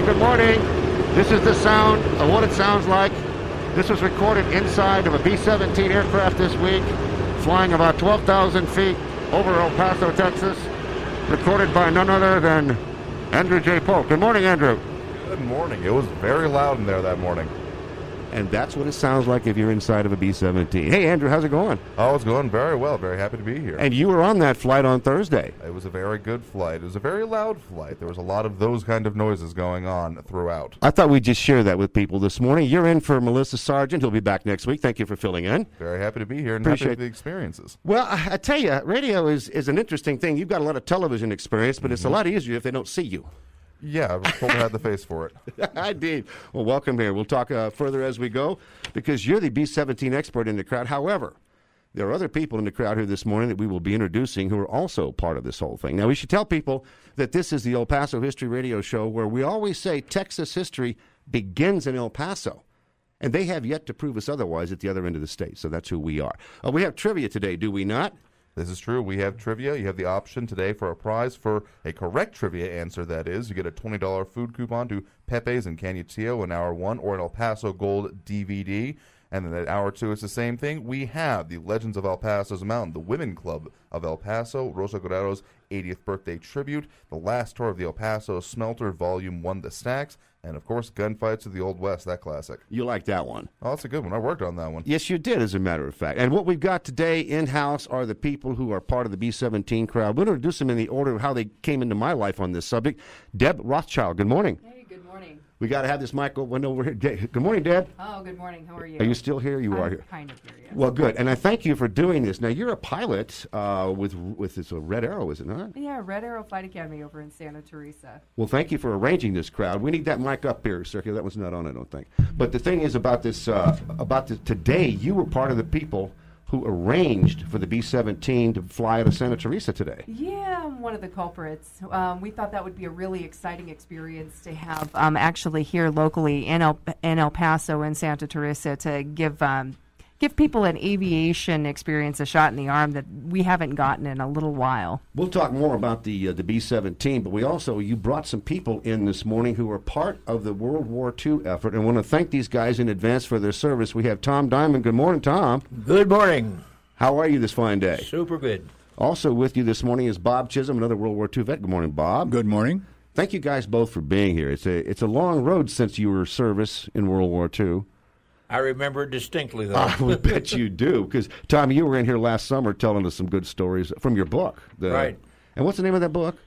good morning. This is the sound of what it sounds like. This was recorded inside of a B-17 aircraft this week, flying about 12,000 feet over El Paso, Texas, recorded by none other than Andrew J. Polk. Good morning, Andrew. Good morning. It was very loud in there that morning. And that's what it sounds like if you're inside of a B-17. Hey, Andrew, how's it going? Oh, it's going very well. Very happy to be here. And you were on that flight on Thursday. It was a very good flight. It was a very loud flight. There was a lot of those kind of noises going on throughout. I thought we'd just share that with people this morning. You're in for Melissa Sargent. He'll be back next week. Thank you for filling in. Very happy to be here and Appreciate happy with the experiences. Well, I tell you, radio is an interesting thing. You've got a lot of television experience, but it's a lot easier if they don't see you. Yeah, I was told I had the face for it. I did. Well, welcome here. We'll talk further as we go because you're the B-17 expert in the crowd. However, there are other people in the crowd here this morning that we will be introducing who are also part of this whole thing. Now, we should tell people that this is the El Paso History Radio Show where we always say Texas history begins in El Paso. And they have yet to prove us otherwise at the other end of the state. So that's who we are. We have trivia today, do we not? This is true. We have trivia. You have the option today for a prize for a correct trivia answer, that is. You get a $20 food coupon to Pepe's in Canutillo in Hour 1 or an El Paso Gold DVD. And then at Hour 2, it's the same thing. We have the Legends of El Paso's Mountain, the Women Club of El Paso, Rosa Guerrero's 80th birthday tribute, the last tour of the El Paso Smelter, Volume 1, The Stacks, and, of course, Gunfights of the Old West, that classic. You like that one? Oh, that's a good one. I worked on that one. Yes, you did, as a matter of fact. And what we've got today in-house are the people who are part of the B-17 crowd. We'll introduce them in the order of how they came into my life on this subject. Deb Rothschild, good morning. Hey, good morning. We got to have this mic one over here. Good morning, Deb. Oh, good morning. How are you? Are you still here? You are here. Kind of here, yes. Well, good. And I thank you for doing this. Now, you're a pilot with this Red Arrow, is it not? Yeah, Red Arrow Flight Academy over in Santa Teresa. Well, thank you for arranging this crowd. We need that mic up here, sir. That one's not on, I don't think. But the thing is about this, today, you were part of the people who arranged for the B-17 to fly out of Santa Teresa today. Yeah, I'm one of the culprits. We thought that would be a really exciting experience to have actually here locally in El Paso and Santa Teresa to give people an aviation experience, a shot in the arm that we haven't gotten in a little while. We'll talk more about the B-17, but you brought some people in this morning who are part of the World War II effort, and I want to thank these guys in advance for their service. We have Tom Diamond. Good morning, Tom. Good morning. How are you this fine day? Super good. Also with you this morning is Bob Chisholm, another World War II vet. Good morning, Bob. Good morning. Thank you guys both for being here. It's a long road since you were service in World War II. I remember it distinctly, though. I would bet you do, because, Tom, you were in here last summer telling us some good stories from your book. Right. And what's the name of that book?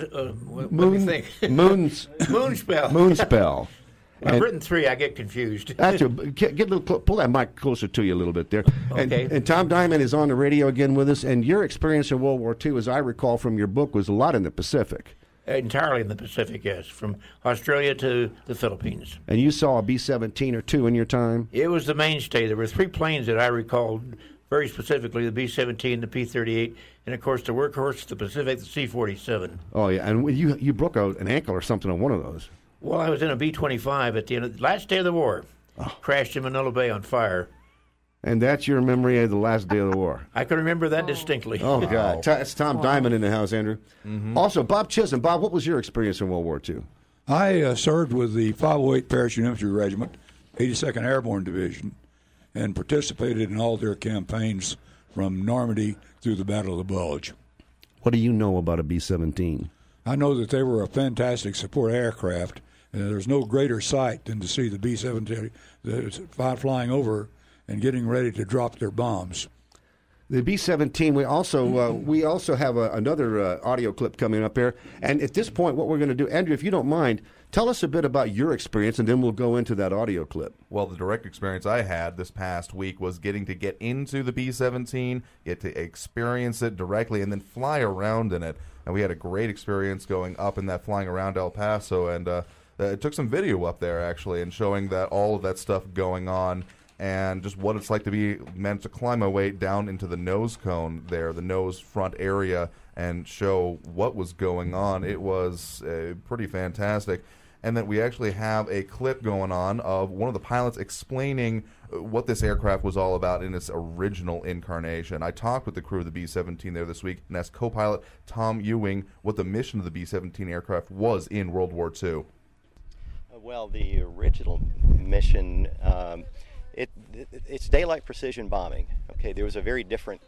What do you think? Moonspell. Moonspell. I've And- written 3. I get confused. That's get a little pull that mic closer to you a little bit there. Okay. And Tom Diamond is on the radio again with us, and your experience in World War II, as I recall from your book, was a lot in the Pacific. Entirely in the Pacific, yes, from Australia to the Philippines. And you saw a B-17 or two in your time? It was the mainstay. There were 3 planes that I recalled very specifically, the B-17, the P-38, and, of course, the workhorse, the Pacific, the C-47. Oh, yeah, and you broke an ankle or something on one of those. Well, I was in a B-25 at the end of the last day of the war. Crashed in Manila Bay on fire. And that's your memory of the last day of the war. I can remember that distinctly. Oh, God. It's Tom Diamond in the house, Andrew. Mm-hmm. Also, Bob Chisholm. Bob, what was your experience in World War II? I served with the 508 Parachute Infantry Regiment, 82nd Airborne Division, and participated in all their campaigns from Normandy through the Battle of the Bulge. What do you know about a B-17? I know that they were a fantastic support aircraft, and there's no greater sight than to see the B-17 flying over and getting ready to drop their bombs. The B-17, we also have another audio clip coming up here. And at this point, what we're going to do, Andrew, if you don't mind, tell us a bit about your experience, and then we'll go into that audio clip. Well, the direct experience I had this past week was getting to get into the B-17, get to experience it directly, and then fly around in it. And we had a great experience going up in that, flying around El Paso, and it took some video up there, actually, and showing that all of that stuff going on, and just what it's like to be meant to climb my way down into the nose cone there, the nose front area, and show what was going on. It was pretty fantastic. And then we actually have a clip going on of one of the pilots explaining what this aircraft was all about in its original incarnation. I talked with the crew of the B-17 there this week and asked co-pilot Tom Ewing what the mission of the B-17 aircraft was in World War II. Well, the original mission, it's daylight precision bombing. Okay, there was a very different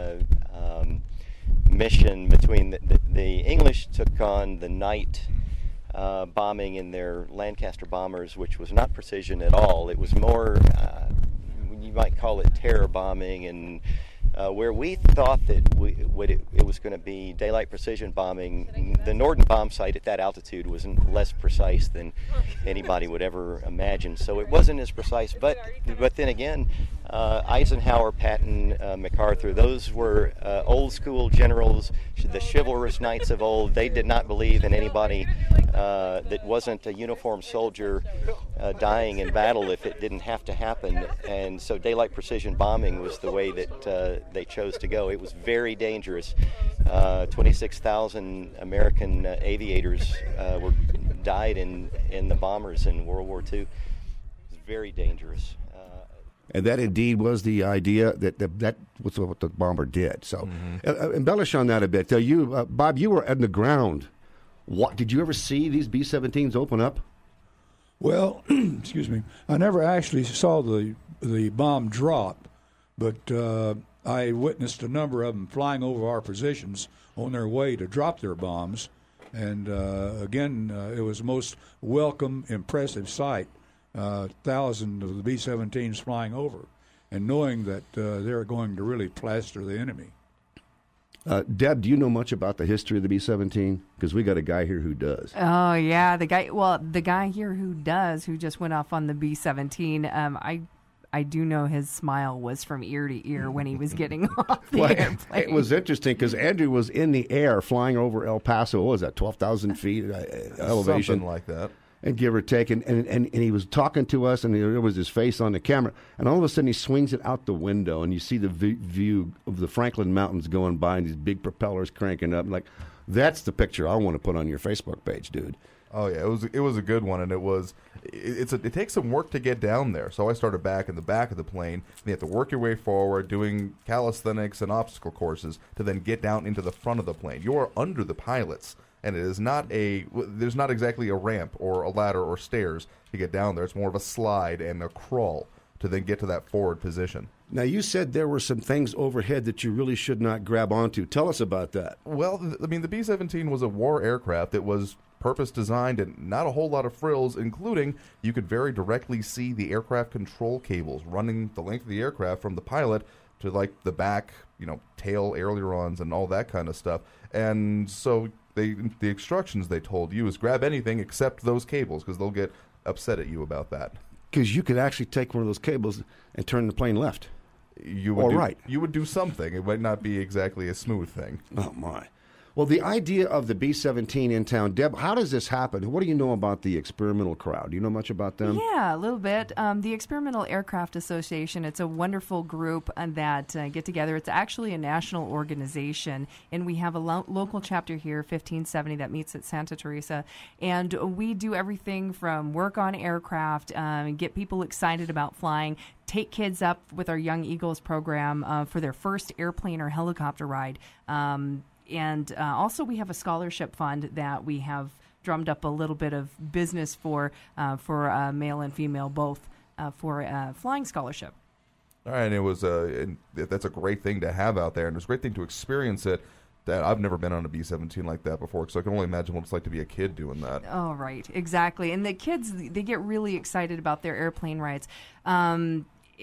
mission between the English took on the night bombing in their Lancaster bombers, which was not precision at all. It was more, you might call it terror bombing, and where we thought that it was going to be daylight precision bombing, the Norden bomb site at that altitude was less precise than anybody would ever imagine. So it wasn't as precise, but then again, Eisenhower, Patton, MacArthur, those were old school generals, the chivalrous knights of old. They did not believe in anybody that wasn't a uniformed soldier dying in battle if it didn't have to happen. And so daylight precision bombing was the way that they chose to go. It was very dangerous. 26,000 American aviators died in the bombers in World War II. It was very dangerous. And that indeed was the idea that was what the bomber did. So embellish on that a bit. Bob, you were in the ground. What did you ever see these B-17s open up? Well, excuse me. I never actually saw the bomb drop, but I witnessed a number of them flying over our positions on their way to drop their bombs. And again, it was a most welcome, impressive sight. Thousands of the B-17s flying over, and knowing that they're going to really plaster the enemy. Deb, do you know much about the history of the B-17? Because we got a guy here who does. Oh yeah, the guy here who does, who just went off on the B-17. I do know his smile was from ear to ear when he was getting off the airplane. It was interesting because Andrew was in the air flying over El Paso. What was that, 12,000 feet elevation? Something like that. And give or take, and he was talking to us, and there was his face on the camera, and all of a sudden he swings it out the window, and you see the view of the Franklin Mountains going by, and these big propellers cranking up. Like, that's the picture I want to put on your Facebook page, dude. Oh yeah, it was a good one, and it takes some work to get down there. So I started back in the back of the plane, and you have to work your way forward, doing calisthenics and obstacle courses to then get down into the front of the plane. You are under the pilots. And it is there's not exactly a ramp or a ladder or stairs to get down there. It's more of a slide and a crawl to then get to that forward position. Now, you said there were some things overhead that you really should not grab onto. Tell us about that. Well, I mean, the B-17 was a war aircraft. It was purpose designed and not a whole lot of frills, including you could very directly see the aircraft control cables running the length of the aircraft from the pilot to, like, the back, tail ailerons and all that kind of stuff. And so the instructions they told you is grab anything except those cables, because they'll get upset at you about that. Because you could actually take one of those cables and turn the plane left. You would do something. It might not be exactly a smooth thing. Oh, my. Well, the idea of the B-17 in town, Deb, how does this happen? What do you know about the experimental crowd? Do you know much about them? Yeah, a little bit. The Experimental Aircraft Association, it's a wonderful group that get together. It's actually a national organization, and we have a local chapter here, 1570, that meets at Santa Teresa. And we do everything from work on aircraft, get people excited about flying, take kids up with our Young Eagles program for their first airplane or helicopter ride. And also we have a scholarship fund that we have drummed up a little bit of business for male and female both for a flying scholarship. All right, and it was that's a great thing to have out there, and it's a great thing to experience it. That I've never been on a B-17 like that before, so I can only imagine what it's like to be a kid doing that. Oh, right, exactly. And the kids, they get really excited about their airplane rides, and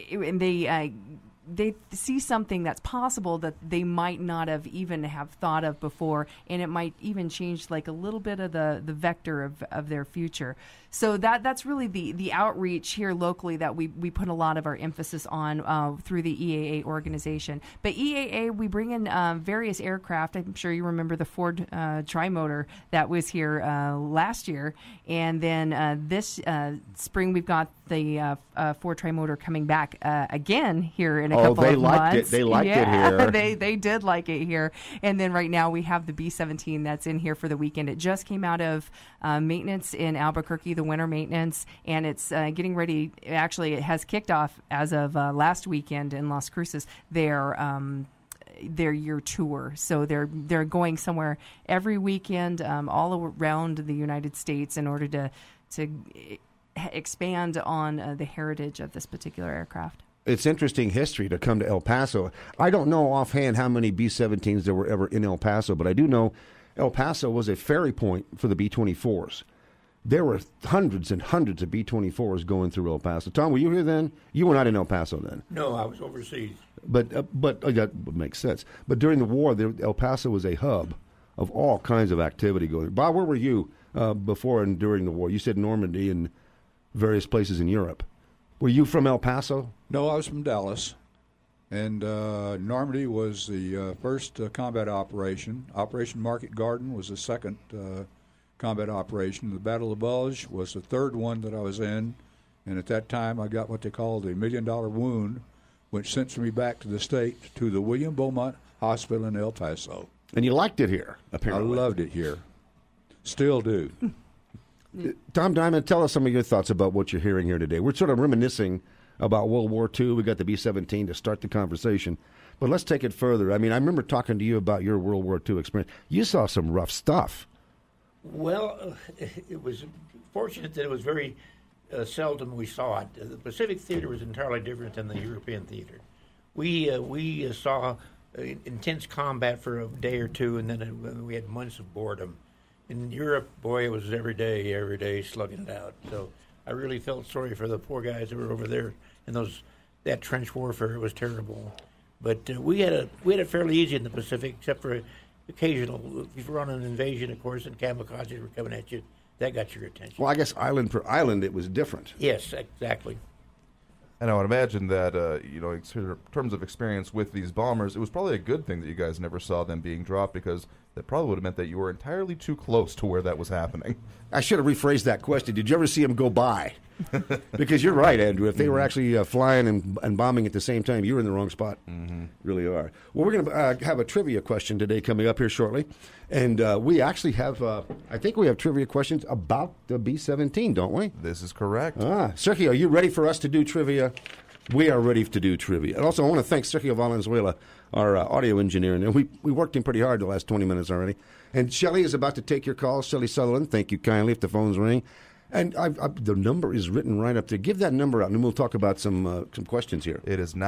they see something that's possible that they might not have even have thought of before, and it might even change like a little bit of the vector of their future. So that's really the outreach here locally that we put a lot of our emphasis on through the EAA organization. But EAA, we bring in various aircraft. I'm sure you remember the Ford Trimotor that was here last year. And then this spring we've got the Ford Trimotor coming back again here in a couple of months. They liked it here. They did like it here. And then right now we have the B-17 that's in here for the weekend. It just came out of maintenance in Albuquerque, the winter maintenance, and it's getting ready. Actually, it has kicked off as of last weekend in Las Cruces their year tour. So they're going somewhere every weekend all around the United States in order expand on the heritage of this particular aircraft. It's interesting history to come to El Paso. I don't know offhand how many B-17s there were ever in El Paso, but I do know El Paso was a ferry point for the B-24s. There were hundreds and hundreds of B-24s going through El Paso. Tom, were you here then? You were not in El Paso then. No, I was overseas. But that makes sense. But during the war, El Paso was a hub of all kinds of activity going. Bob, where were you before and during the war? You said Normandy and various places in Europe. Were you from El Paso? No, I was from Dallas. And Normandy was the first combat operation. Operation Market Garden was the second combat operation. The Battle of the Bulge was the third one that I was in. And at that time, I got what they call the $1 Million Wound, which sent me back to the state to the William Beaumont Hospital in El Paso. And you liked it here, apparently. I loved it here. Still do. Tom Diamond, tell us some of your thoughts about what you're hearing here today. We're sort of reminiscing about World War II. We got the B-17 to start the conversation. But let's take it further. I mean, I remember talking to you about your World War II experience. You saw some rough stuff. Well, it was fortunate that it was very seldom we saw it. The Pacific Theater was entirely different than the European theater. We saw intense combat for a day or two, and then we had months of boredom. In Europe, boy, it was every day, slugging it out. So I really felt sorry for the poor guys that were over there, and that trench warfare was terrible. But we had it fairly easy in the Pacific, except for occasional. If you run an invasion, of course, and kamikazes were coming at you, that got your attention. Well, I guess island per island, it was different. Yes, exactly. And I would imagine that, in terms of experience with these bombers, it was probably a good thing that you guys never saw them being dropped, because that probably would have meant that you were entirely too close to where that was happening. I should have rephrased that question. Did you ever see them go by? Because you're right, Andrew. If they were actually flying and bombing at the same time, you were in the wrong spot. Mm-hmm. Really are. Well, we're going to have a trivia question today coming up here shortly. And we actually have, I think we have trivia questions about the B-17, don't we? This is correct. Sergio, are you ready for us to do trivia? We are ready to do trivia. And also, I want to thank Sergio Valenzuela, our audio engineer. And we worked him pretty hard the last 20 minutes already. And Shelley is about to take your call. Shelley Sutherland, thank you kindly if the phone's ringing. And the number is written right up there. Give that number out, and then we'll talk about some questions here. It is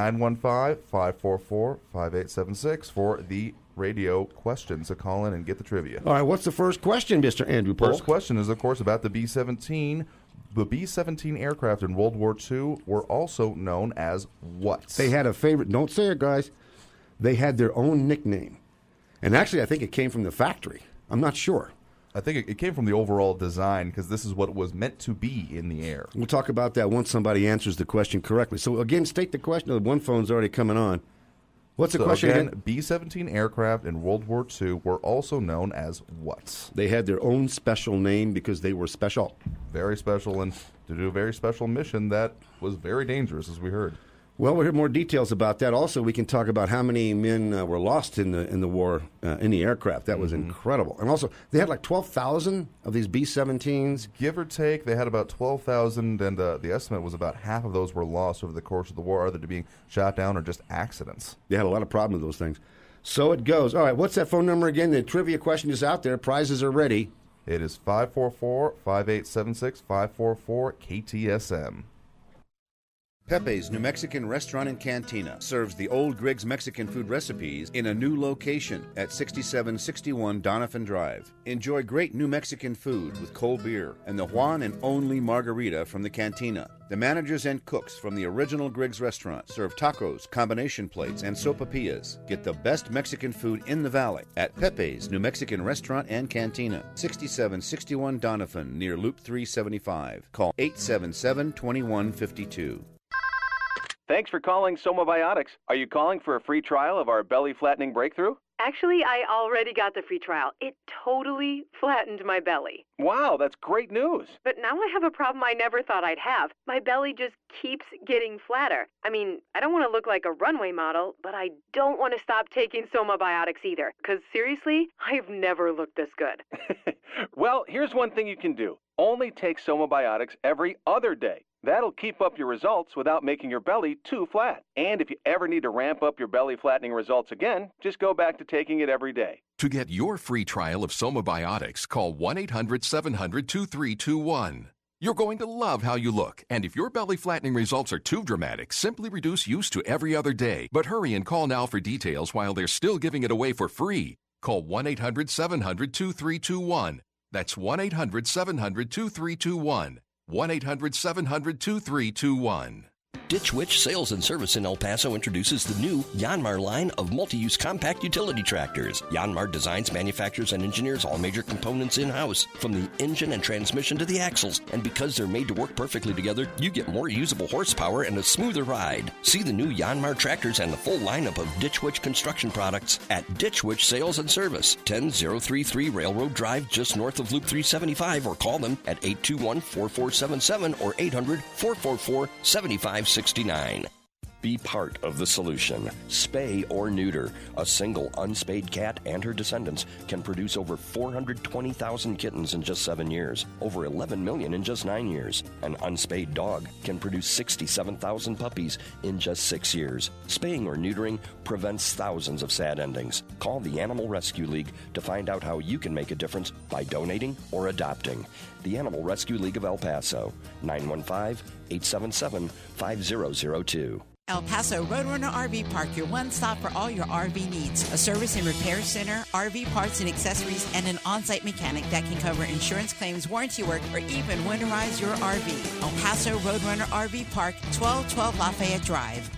915-544-5876 for the radio questions. So call in and get the trivia. All right, what's the first question, Mr. Andrew Polk? First question is, of course, about the B-17. The B-17 aircraft in World War II were also known as what? They had a favorite. Don't say it, guys. They had their own nickname. And actually, I think it came from the factory. I'm not sure. I think it came from the overall design, because this is what it was meant to be in the air. We'll talk about that once somebody answers the question correctly. So, again, state the question. One phone's already coming on. What's the question again? B-17 aircraft in World War II were also known as what? They had their own special name because they were special. Very special, and to do a very special mission that was very dangerous, as we heard. Well, we'll hear more details about that. Also, we can talk about how many men were lost in the war in the aircraft. That was incredible. And also, they had like 12,000 of these B-17s. Give or take, they had about 12,000, and the estimate was about half of those were lost over the course of the war, either to being shot down or just accidents. They had a lot of problems with those things. So it goes. All right, what's that phone number again? The trivia question is out there. Prizes are ready. It is 544-5876, 544-KTSM. Pepe's New Mexican Restaurant and Cantina serves the old Griggs Mexican food recipes in a new location at 6761 Doniphan Drive. Enjoy great New Mexican food with cold beer and the one and only margarita from the cantina. The managers and cooks from the original Griggs restaurant serve tacos, combination plates, and sopapillas. Get the best Mexican food in the valley at Pepe's New Mexican Restaurant and Cantina, 6761 Doniphan, near Loop 375. Call 877-2152. Thanks for calling Soma Biotics. Are you calling for a free trial of our belly flattening breakthrough? Actually, I already got the free trial. It totally flattened my belly. Wow, that's great news. But now I have a problem I never thought I'd have. My belly just keeps getting flatter. I mean, I don't want to look like a runway model, but I don't want to stop taking Soma Biotics either. Because seriously, I've never looked this good. Well, here's one thing you can do. Only take Soma Biotics every other day. That'll keep up your results without making your belly too flat. And if you ever need to ramp up your belly flattening results again, just go back to taking it every day. To get your free trial of Soma Biotics, call 1-800-700-2321. You're going to love how you look. And if your belly flattening results are too dramatic, simply reduce use to every other day. But hurry and call now for details while they're still giving it away for free. Call 1-800-700-2321. That's 1-800-700-2321. 1-800-700-2321. Ditch Witch Sales and Service in El Paso introduces the new Yanmar line of multi-use compact utility tractors. Yanmar designs, manufactures, and engineers all major components in-house, from the engine and transmission to the axles. And because they're made to work perfectly together, you get more usable horsepower and a smoother ride. See the new Yanmar tractors and the full lineup of Ditch Witch construction products at Ditch Witch Sales and Service, 10033 Railroad Drive, just north of Loop 375, or call them at 821-4477 or 800-444-7569. Be part of the solution. Spay or neuter. A single unspayed cat and her descendants can produce over 420,000 kittens in just 7 years, over 11 million in just 9 years. An unspayed dog can produce 67,000 puppies in just 6 years. Spaying or neutering prevents thousands of sad endings. Call the Animal Rescue League to find out how you can make a difference by donating or adopting. The Animal Rescue League of El Paso, 915-877-5002. El Paso Roadrunner RV Park, your one stop for all your RV needs. A service and repair center, RV parts and accessories, and an on-site mechanic that can cover insurance claims, warranty work, or even winterize your RV. El Paso Roadrunner RV Park, 1212 Lafayette Drive.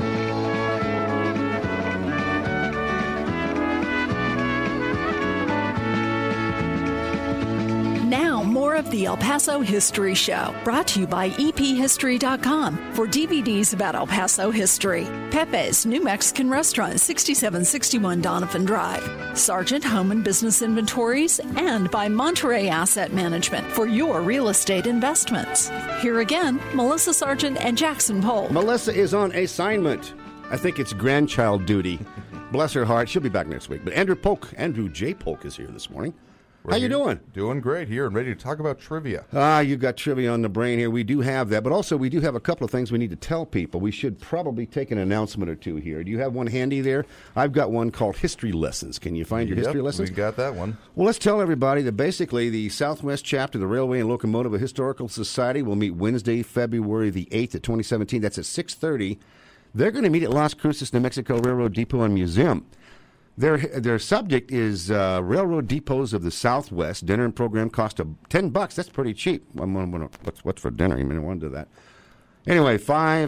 Now, more of the El Paso History Show, brought to you by EPHistory.com for DVDs about El Paso history. Pepe's New Mexican Restaurant, 6761 Donovan Drive. Sargent Home and Business Inventories, and by Monterey Asset Management for your real estate investments. Here again, Melissa Sargent and Jackson Polk. Melissa is on assignment. I think it's grandchild duty. Bless her heart. She'll be back next week. But Andrew J. Polk is here this morning. How you doing? Doing great here and ready to talk about trivia. You've got trivia on the brain here. We do have that, but also we do have a couple of things we need to tell people. We should probably take an announcement or two here. Do you have one handy there? I've got one called History Lessons. Can you find your history lessons? We got that one. Well, let's tell everybody that basically the Southwest chapter of the Railway and Locomotive Historical Society will meet Wednesday, February the 8th of 2017. That's at 6:30. They're going to meet at Las Cruces, New Mexico Railroad Depot and Museum. Their subject is Railroad Depots of the Southwest. Dinner and program cost $10. That's pretty cheap. What's for dinner? You may want to do that. Anyway,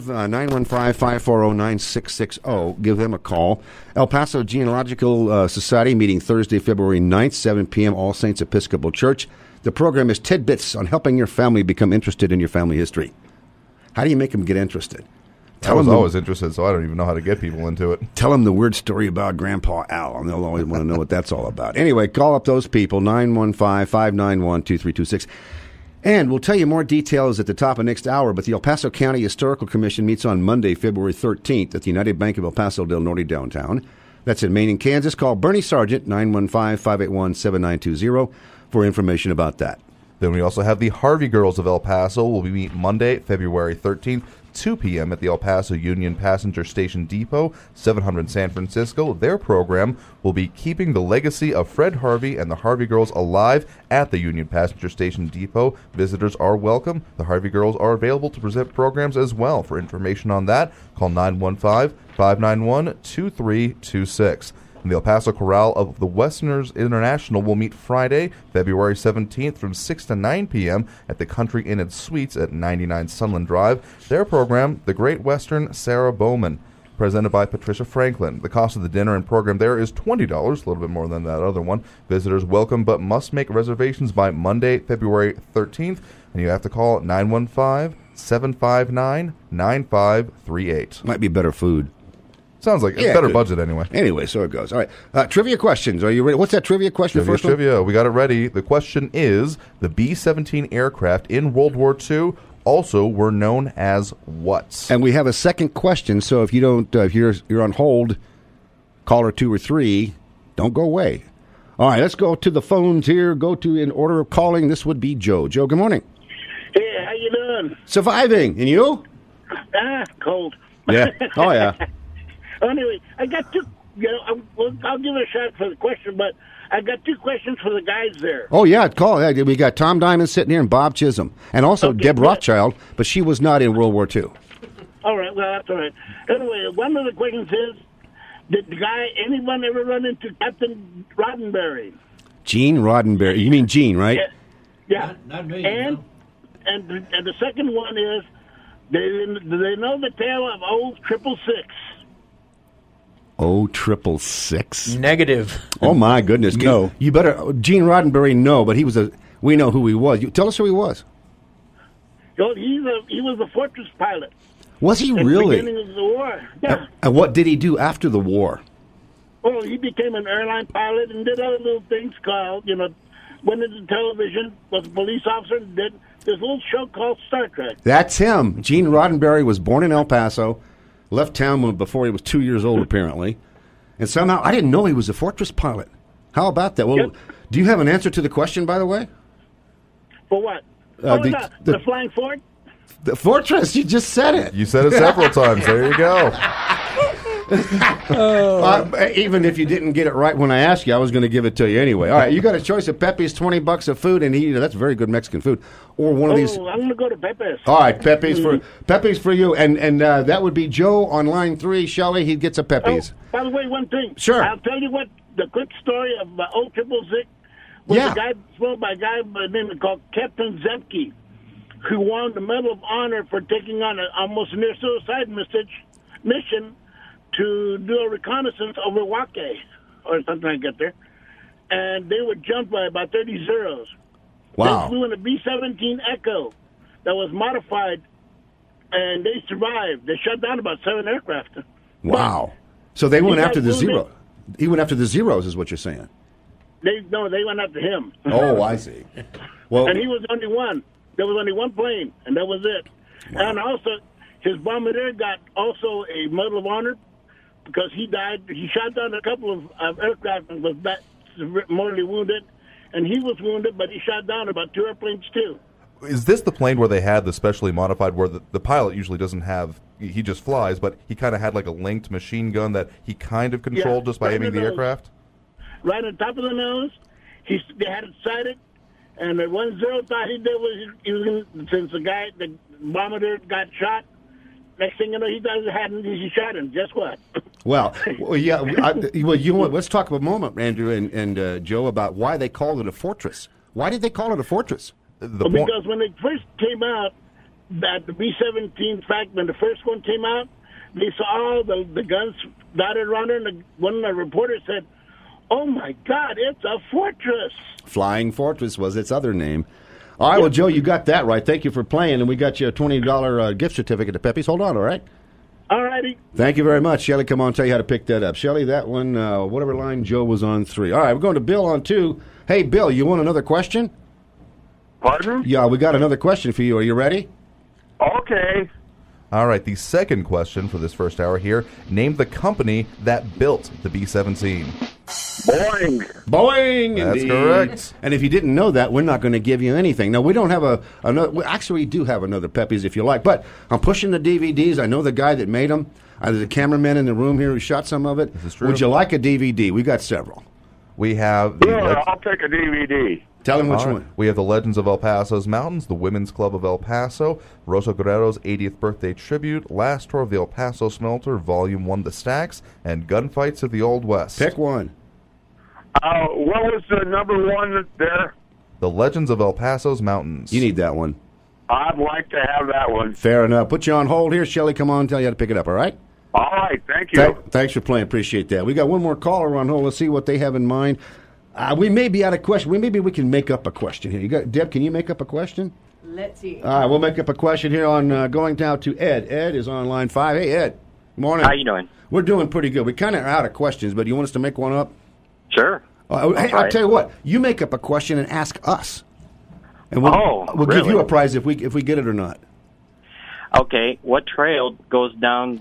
915-540-9660. Give them a call. El Paso Genealogical Society meeting Thursday, February 9th, 7 p.m., All Saints Episcopal Church. The program is Tidbits on helping your family become interested in your family history. How do you make them get interested? I was always interested, so I don't even know how to get people into it. Tell them the weird story about Grandpa Al, and they'll always want to know what that's all about. Anyway, call up those people, 915-591-2326. And we'll tell you more details at the top of next hour, but the El Paso County Historical Commission meets on Monday, February 13th at the United Bank of El Paso del Norte downtown. That's in Maine and Kansas. Call Bernie Sargent, 915-581-7920, for information about that. Then we also have the Harvey Girls of El Paso. Will be meet Monday, February 13th, 2 p.m. at the El Paso Union Passenger Station Depot, 700 San Francisco. Their program will be Keeping the Legacy of Fred Harvey and the Harvey Girls Alive at the Union Passenger Station Depot. Visitors are welcome. The Harvey Girls are available to present programs as well. For information on that, call 915-591-2326. And the El Paso Chorale of the Westerners International will meet Friday, February 17th from 6 to 9 p.m. at the Country Inn and Suites at 99 Sunland Drive. Their program, The Great Western Sarah Bowman, presented by Patricia Franklin. The cost of the dinner and program there is $20, a little bit more than that other one. Visitors welcome, but must make reservations by Monday, February 13th, and you have to call 915-759-9538. Might be better food. Sounds like it's better budget anyway. Anyway, so it goes. All right. Trivia questions. Are you ready? What's that trivia question? Trivia. We got it ready. The question is, the B-17 aircraft in World War II also were known as what? And we have a second question, so if you don't, if you're on hold, caller 2 or 3, don't go away. All right, let's go to the phones here. Go to in order of calling. This would be Joe. Joe, good morning. Hey, how you doing? Surviving. And you? Cold. Yeah. Oh, yeah. Anyway, I got two. I'll give it a shot for the question, but I got 2 questions for the guys there. Oh, yeah, call. Yeah, we got Tom Diamond sitting here and Bob Chisholm. And also Deb Rothschild, but she was not in World War II. All right, well, that's all right. Anyway, one of the questions is, did anyone ever run into Captain Roddenberry? Gene Roddenberry. You mean Gene, right? Yeah. Not me. And the second one is, do they know the tale of old 666? Oh, 666? Negative. Oh, my goodness. No. You better, Gene Roddenberry, no, but we know who he was. Tell us who he was. Oh, he was a Fortress pilot. Was he at really? the beginning of the war. Yeah. And what did he do after the war? Well, he became an airline pilot and did other little things called, went into television, was a police officer, and did this little show called Star Trek. That's him. Gene Roddenberry was born in El Paso, left town before he was 2 years old, apparently. And somehow, I didn't know he was a Fortress pilot. How about that? Well, Do you have an answer to the question, by the way? For what? The Flying Fort? The Fortress, you just said it. You said it several times. There you go. Even if you didn't get it right when I asked you, I was going to give it to you anyway. All right, you got a choice of Pepe's, $20 of food, and that's very good Mexican food, or one of these. I'm going to go to Pepe's. All right, Pepe's for you, and that would be Joe on line 3. Shelley, he gets a Pepe's. Oh, by the way, one thing. Sure. I'll tell you what. The quick story of old 666 was a guy spoke by a guy by the name called Captain Zemke, who won the Medal of Honor for taking on an almost near suicide mission to do a reconnaissance over Wake, or something like that there. And they were jumped by about 30 Zeros. Wow. They flew in a B-17 Echo that was modified, and they survived. They shut down about 7 aircraft. Wow. So they went after the Zero. He went after the Zeros, is what you're saying. They went after him. Oh, I see. Well, and he was the only one. There was only one plane, and that was it. Wow. And also, his bombardier got also a Medal of Honor because he died. He shot down a couple of aircraft and was mortally wounded. And he was wounded, but he shot down about 2 airplanes, too. Is this the plane where they had the specially modified, where the pilot usually doesn't have, he just flies, but he kind of had like a linked machine gun that he kind of controlled just by aiming the aircraft? Right on top of the nose. They had it sighted. And the 10 thought he did was, since the bombardier got shot, next thing you know, he shot him. Guess what? Well, yeah. You know what? Let's talk a moment, Andrew and Joe, about why they called it a fortress. Why did they call it a fortress? Because when they first came out, that the B-17, in fact, when the first one came out, they saw all the guns dotted around it, and one of the reporters said, "Oh, my God, it's a fortress." Flying Fortress was its other name. All right, well, Joe, you got that right. Thank you for playing, and we got you a $20 gift certificate to Pepe's. Hold on, all right? All righty. Thank you very much. Shelley, come on, tell you how to pick that up. Shelley, that one, whatever line Joe was on 3. All right, we're going to Bill on 2. Hey, Bill, you want another question? Pardon? Yeah, we got another question for you. Are you ready? Okay. All right, the second question for this first hour here. Name the company that built the B-17. Boeing. Boeing, That's indeed. correct. And if you didn't know that, we're not going to give you anything. Now, we don't have another. Actually, we do have another Pepe's if you like. But I'm pushing the DVDs. I know the guy that made them. There's a cameraman in the room here who shot some of it. This is true. Would you like a DVD? We got several. We have I'll take a DVD. Tell him which All right. one. We have the Legends of El Paso's Mountains, the Women's Club of El Paso, Rosa Guerrero's 80th Birthday Tribute, Last Tour of the El Paso Smelter, Volume 1, The Stacks, and Gunfights of the Old West. Pick one. What was the number 1 there? The Legends of El Paso's Mountains. You need that one. I'd like to have that one. Fair enough. Put you on hold here. Shelley, come on, tell you how to pick it up, all right? All right, thank you. Thanks for playing. Appreciate that. We got one more caller on hold. Let's see what they have in mind. We may be out of question. Maybe we can make up a question here. Deb, can you make up a question? Let's see. All right, we'll make up a question here on going down to Ed. Ed is on line 5. Hey, Ed. Morning. How you doing? We're doing pretty good. We kind of are out of questions, but do you want us to make one up? Sure. Hey, I'll tell you what. You make up a question and ask us, and we'll give you a prize if we get it or not. Okay. What trail goes down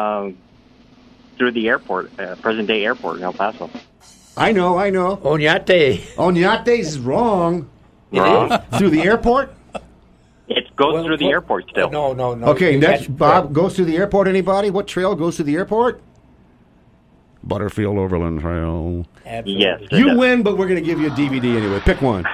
through the airport, present-day airport in El Paso? I know. Oñate. Oñate is wrong. Wrong. Through the airport? It goes through the airport still. No. Okay, next, Bob, goes through the airport, anybody? What trail goes to the airport? Butterfield Overland Trail. Absolutely. Yes. it You does. win, but we're going to give you a DVD anyway. Pick one.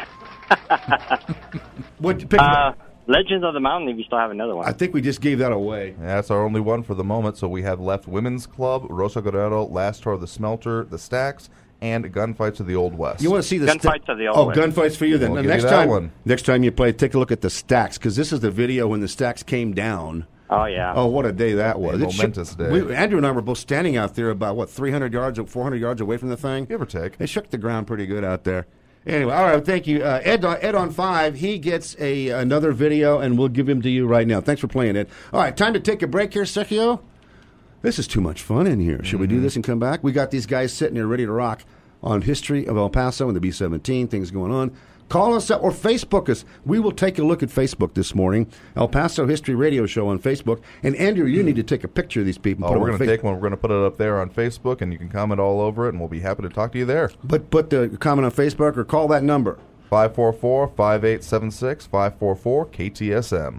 Pick one. Legends of the Mountain, if you still have another one. I think we just gave that away. Yeah, that's our only one for the moment. So we have left Women's Club, Rosa Guerrero, Last Tour of the Smelter, The Stacks, and Gunfights of the Old West. You want to see the Gunfights of the Old West. Gunfights for you then. We'll Now, give you that one. Next time you play, take a look at the Stacks, because this is the video when the Stacks came down. Oh, yeah. Oh, what a day that was. A momentous day. Andrew and I were both standing out there about, 300 yards or 400 yards away from the thing? Give or take. They shook the ground pretty good out there. Anyway, all right, thank you. Ed on 5, he gets another video, and we'll give him to you right now. Thanks for playing, Ed. All right, time to take a break here, Sergio. This is too much fun in here. Should we do this and come back? We got these guys sitting here ready to rock on history of El Paso and the B-17, things going on. Call us up or Facebook us. We will take a look at Facebook this morning. El Paso History Radio Show on Facebook. And Andrew, you need to take a picture of these people. We're going to take one. We're going to put it up there on Facebook, and you can comment all over it, and we'll be happy to talk to you there. But put the comment on Facebook or call that number. 544-5876, 544-KTSM.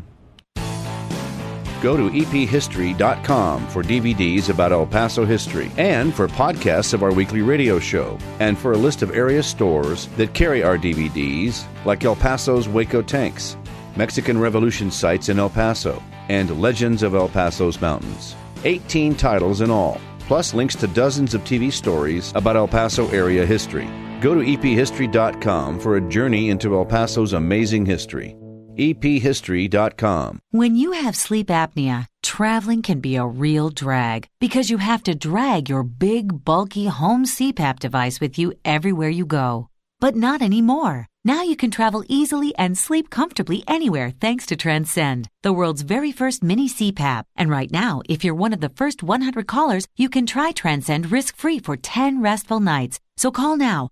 Go to ephistory.com for DVDs about El Paso history and for podcasts of our weekly radio show and for a list of area stores that carry our DVDs like El Paso's Waco Tanks, Mexican Revolution sites in El Paso, and Legends of El Paso's Mountains. 18 titles in all, plus links to dozens of TV stories about El Paso area history. Go to ephistory.com for a journey into El Paso's amazing history. ephistory.com. When you have sleep apnea, traveling can be a real drag because you have to drag your big, bulky home CPAP device with you everywhere you go. But not anymore. Now you can travel easily and sleep comfortably anywhere thanks to Transcend, the world's very first mini CPAP. And right now, if you're one of the first 100 callers, you can try Transcend risk-free for 10 restful nights. So call now,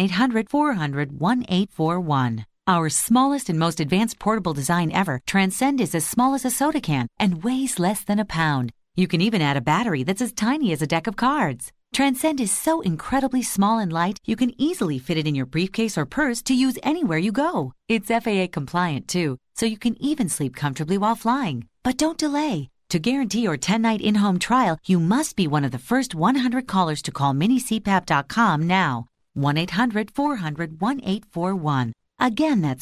1-800-400-1841. Our smallest and most advanced portable design ever, Transcend is as small as a soda can and weighs less than a pound. You can even add a battery that's as tiny as a deck of cards. Transcend is so incredibly small and light, you can easily fit it in your briefcase or purse to use anywhere you go. It's FAA compliant too, so you can even sleep comfortably while flying. But don't delay. To guarantee your 10-night in-home trial, you must be one of the first 100 callers to call minicpap.com now. 1-800-400-1841. Again, that's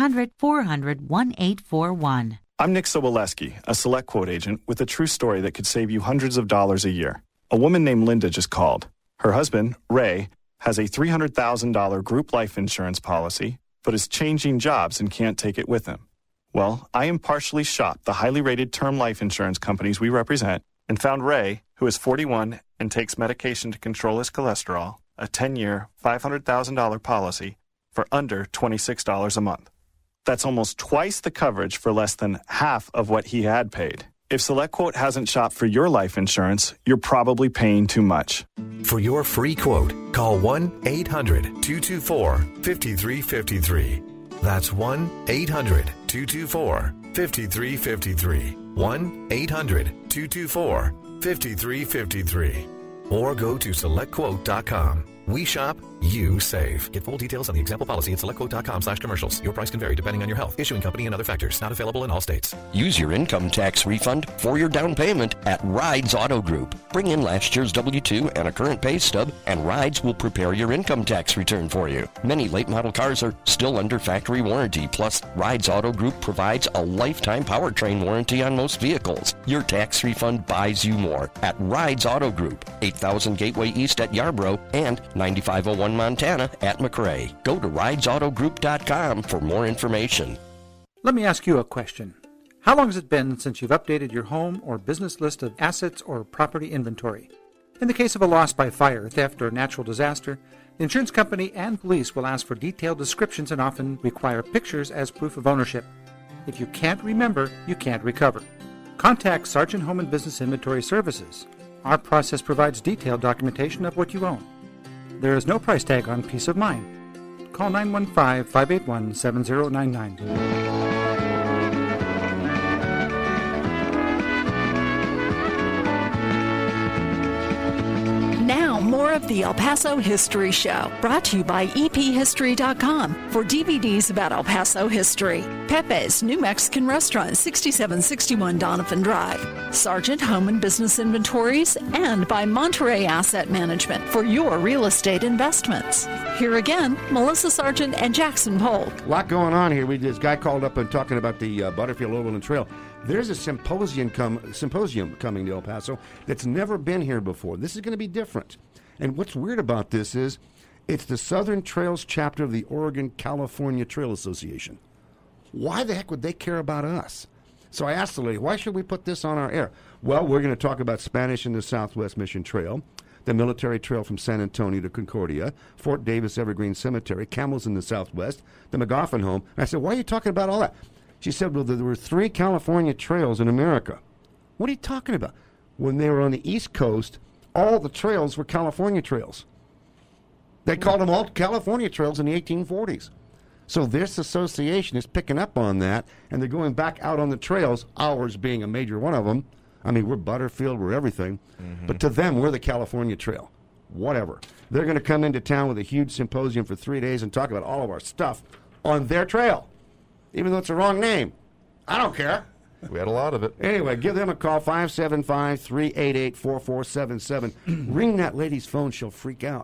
1-800-400-1841. I'm Nick Soboleski, a Select Quote agent with a true story that could save you hundreds of dollars a year. A woman named Linda just called. Her husband, Ray, has a $300,000 group life insurance policy, but is changing jobs and can't take it with him. Well, I impartially shopped the highly rated term life insurance companies we represent and found Ray, who is 41 and takes medication to control his cholesterol, a 10-year, $500,000 policy for under $26 a month. That's almost twice the coverage for less than half of what he had paid. If SelectQuote hasn't shopped for your life insurance, you're probably paying too much. For your free quote, call 1-800-224-5353. That's 1-800-224-5353. 1-800-224-5353. Or go to SelectQuote.com. We shop, you save. Get full details on the example policy at SelectQuote.com/commercials. Your price can vary depending on your health, issuing company, and other factors. Not available in all states. Use your income tax refund for your down payment at Rides Auto Group. Bring in last year's W-2 and a current pay stub, and Rides will prepare your income tax return for you. Many late model cars are still under factory warranty. Plus, Rides Auto Group provides a lifetime powertrain warranty on most vehicles. Your tax refund buys you more at Rides Auto Group, 8000 Gateway East at Yarborough and 9501 Montana at McRae. Go to ridesautogroup.com for more information. Let me ask you a question. How long has it been since you've updated your home or business list of assets or property inventory? In the case of a loss by fire, theft, or natural disaster, the insurance company and police will ask for detailed descriptions and often require pictures as proof of ownership. If you can't remember, you can't recover. Contact Sargent Home and Business Inventory Services. Our process provides detailed documentation of what you own. There is no price tag on peace of mind. Call 915-581-7099. Now, more of the El Paso History Show, brought to you by EPHistory.com for DVDs about El Paso history. Pepe's New Mexican Restaurant, 6761 Donovan Drive. Sargent Home and Business Inventories, and by Monterey Asset Management for your real estate investments. Here again, Melissa Sargent and Jackson Polk. A lot going on here. This guy called up and talking about the Butterfield Overland Trail. There's a symposium coming to El Paso that's never been here before. This is going to be different. And what's weird about this is it's the Southern Trails chapter of the Oregon-California Trail Association. Why the heck would they care about us? So I asked the lady, why should we put this on our air? Well, we're going to talk about Spanish in the Southwest Mission Trail, the military trail from San Antonio to Concordia, Fort Davis Evergreen Cemetery, camels in the Southwest, the McGoffin home. And I said, why are you talking about all that? She said, well, there were 3 California trails in America. What are you talking about? When they were on the East Coast, all the trails were California trails. They called them all California trails in the 1840s. So this association is picking up on that, and they're going back out on the trails, ours being a major one of them. I mean, we're Butterfield, we're everything. Mm-hmm. But to them, we're the California Trail. Whatever. They're going to come into town with a huge symposium for 3 days and talk about all of our stuff on their trail, even though it's the wrong name. I don't care. We had a lot of it. Anyway, give them a call, 575-388-4477. Ring that lady's phone. She'll freak out.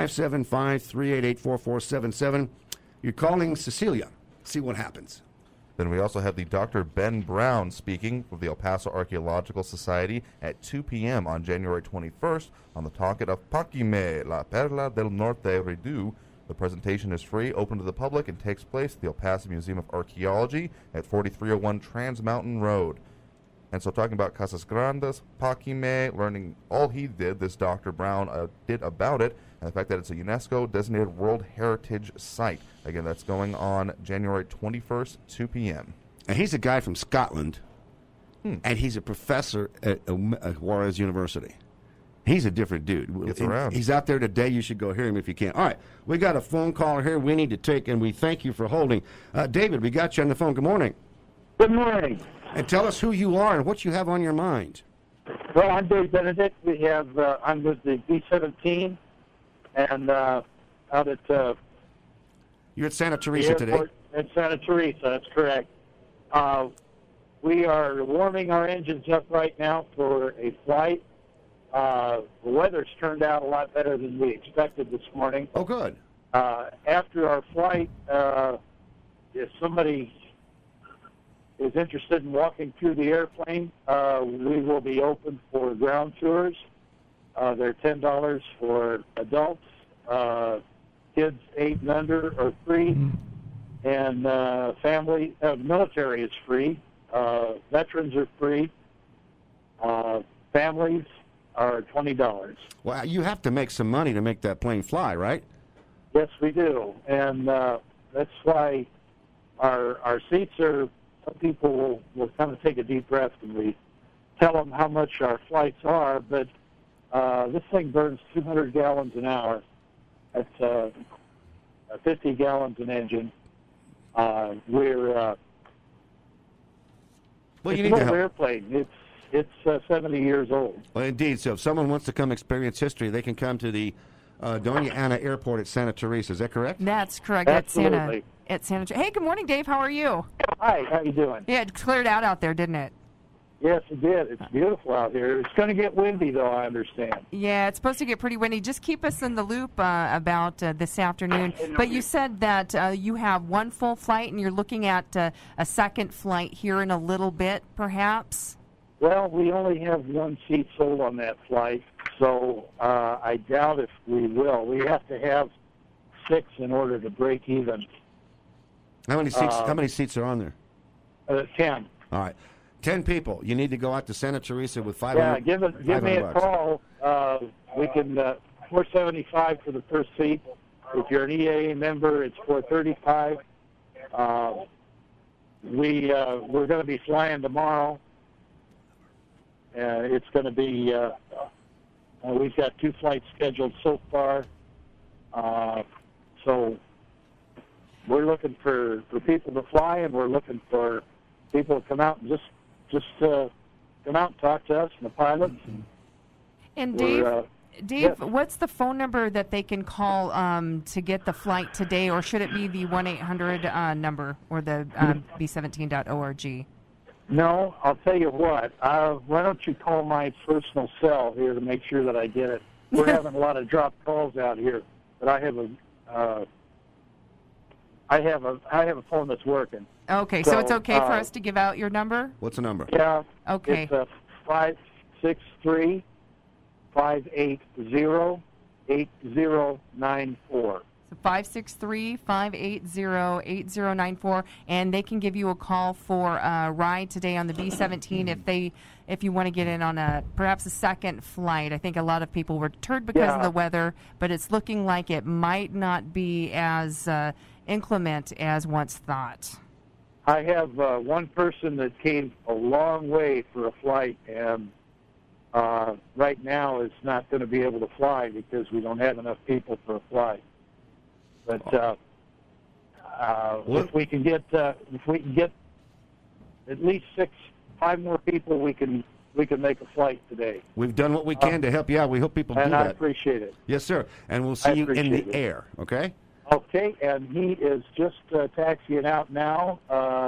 575-388-4477. You're calling Cecilia. See what happens. Then we also have the Dr. Ben Brown speaking with the El Paso Archaeological Society at 2 p.m. on January 21st on the docket of Paquime, La Perla del Norte Redu. The presentation is free, open to the public, and takes place at the El Paso Museum of Archaeology at 4301 Trans Mountain Road. And so talking about Casas Grandes, Paquime, learning all he did, this Dr. Brown did about it, and the fact that it's a UNESCO designated World Heritage Site. Again, that's going on January 21st, 2 p.m. And he's a guy from Scotland, and he's a professor at Juarez University. He's a different dude. Gets around. He's out there today. You should go hear him if you can. All right, we got a phone caller here we need to take, and we thank you for holding. David, we got you on the phone. Good morning. Good morning. And tell us who you are and what you have on your mind. Well, I'm Dave Benedict. I'm with the B-17, and out at... You're at Santa Teresa today? At Santa Teresa, that's correct. We are warming our engines up right now for a flight. The weather's turned out a lot better than we expected this morning. Oh, good. After our flight, if somebody is interested in walking through the airplane, we will be open for ground tours. They're $10 for adults. Kids 8 and under are free, and military is free. Veterans are free. Families are $20. Well, you have to make some money to make that plane fly, right? Yes, we do, and that's why our seats are. Some people will kind of take a deep breath when we tell them how much our flights are, but this thing burns 200 gallons an hour. That's 50 gallons an engine. We're you need need an to help. airplane. It's 70 years old. Well, indeed. So if someone wants to come experience history, they can come to the Doña Ana Airport at Santa Teresa. Is that correct? That's correct. Absolutely. At Santa. Hey, good morning, Dave. How are you? Hi, how you doing? Yeah, it cleared out there, didn't it? Yes, it did. It's beautiful out here. It's going to get windy, though, I understand. Yeah, it's supposed to get pretty windy. Just keep us in the loop about this afternoon. But you said that you have one full flight, and you're looking at a second flight here in a little bit, perhaps? Well, we only have one seat sold on that flight, so I doubt if we will. We have to have 6 in order to break even. How many seats are on there? 10. All right. 10 people. You need to go out to Santa Teresa with 500. Yeah, give me a call. We can $475 for the first seat. If you're an EAA member, it's $435. We're going to be flying tomorrow. It's going to be. We've got 2 flights scheduled so far. So we're looking for people to fly, and we're looking for people to come out and just come out and talk to us and the pilots. And Dave, Dave, what's the phone number that they can call to get the flight today, or should it be the 1-800 number or the b17.org? No, I'll tell you what. Why don't you call my personal cell here to make sure that I get it? We're having a lot of dropped calls out here, but I have a phone that's working. Okay, so it's okay for us to give out your number? What's the number? Yeah. Okay. It's 563-580-8094. So 563-580-8094, and they can give you a call for a ride today on the B-17 if you want to get in on perhaps a second flight. I think a lot of people were deterred because of the weather, but it's looking like it might not be as inclement as once thought. I have one person that came a long way for a flight, and right now is not going to be able to fly because we don't have enough people for a flight. But if we can get at least 5 more people, we can make a flight today. We've done what we can to help you out. We hope people do that. And I appreciate it. Yes, sir. And we'll see you in the air, okay? Okay, and he is just taxiing out now.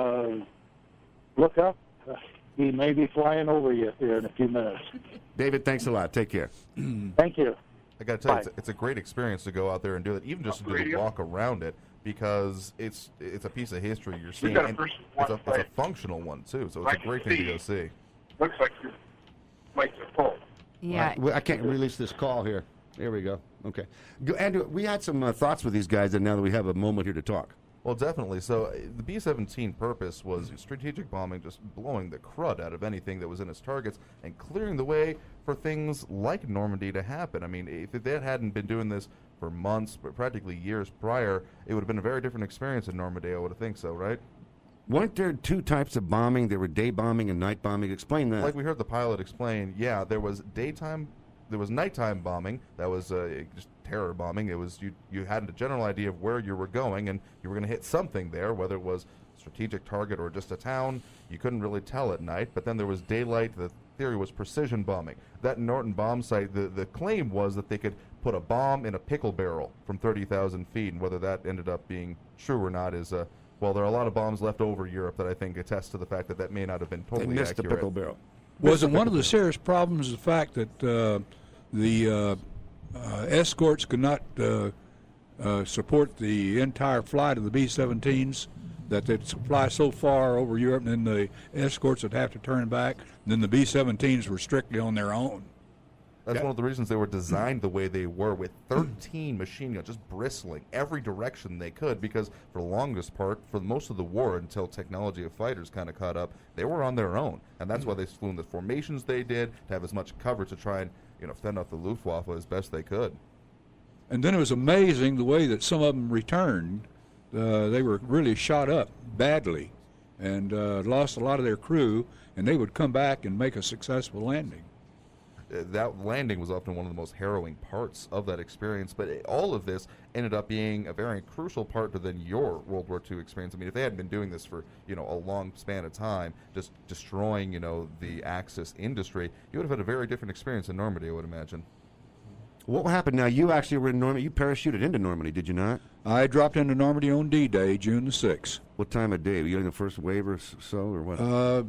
Look up. He may be flying over you here in a few minutes. David, thanks a lot. Take care. Thank you. I got to tell you, it's a great experience to go out there and do it, even just to do the walk around it, because it's a piece of history you're seeing. And it's a functional one, too, so it's a great thing to go see. Looks like your mics are full. Yeah. I can't release this call here. There we go. Okay. Andrew, we had some thoughts with these guys, and now that we have a moment here to talk. Well, definitely. So the B-17 purpose was strategic bombing, just blowing the crud out of anything that was in its targets and clearing the way for things like Normandy to happen. I mean, if they hadn't been doing this for months, but practically years prior, it would have been a very different experience in Normandy, I would think so, right? Weren't there two types of bombing? There were day bombing and night bombing. Explain that. Like we heard the pilot explain, yeah, there was nighttime bombing. That was just terror bombing. It was you had a general idea of where you were going, and you were going to hit something there, whether it was a strategic target or just a town. You couldn't really tell at night. But then there was daylight. The theory was precision bombing. That Norton bomb site, the claim was that they could put a bomb in a pickle barrel from 30,000 feet, and whether that ended up being true or not is well, there are a lot of bombs left over Europe that I think attest to the fact that may not have been totally accurate. They missed the pickle barrel. Wasn't one of the serious problems the fact that the escorts could not support the entire flight of the B-17s, that they'd fly so far over Europe, and then the escorts would have to turn back, and then the B-17s were strictly on their own. That's one of the reasons they were designed the way they were, with 13 machine guns just bristling every direction they could, because for the longest part, for most of the war, until technology of fighters kind of caught up, they were on their own. And that's why they flew in the formations they did, to have as much cover to try and fend off the Luftwaffe as best they could. And then it was amazing the way that some of them returned. They were really shot up badly and lost a lot of their crew, and they would come back and make a successful landing. That landing was often one of the most harrowing parts of that experience, but all of this ended up being a very crucial part to then your World War II experience. I mean, if they hadn't been doing this for, a long span of time, just destroying, the Axis industry, you would have had a very different experience in Normandy, I would imagine. What happened now? You actually were in Normandy. You parachuted into Normandy, did you not? I dropped into Normandy on D-Day, June the 6th. What time of day? Were you in the first wave or so, or what?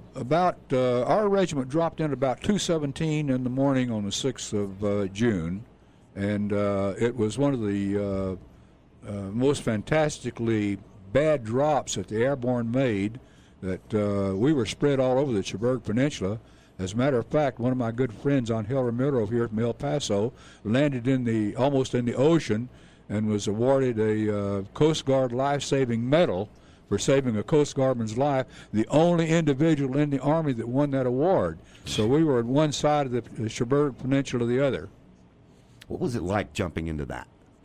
Our regiment dropped in about 2:17 in the morning on the 6th of June, and it was one of the most fantastically bad drops that the airborne made, that we were spread all over the Cherbourg Peninsula. As a matter of fact, one of my good friends, Angel Ramiro here from El Paso, landed almost in the ocean and was awarded a Coast Guard life-saving medal for saving a Coast Guardman's life, the only individual in the Army that won that award. So we were on one side of the Cherbourg Peninsula, the other. What was it like jumping into that?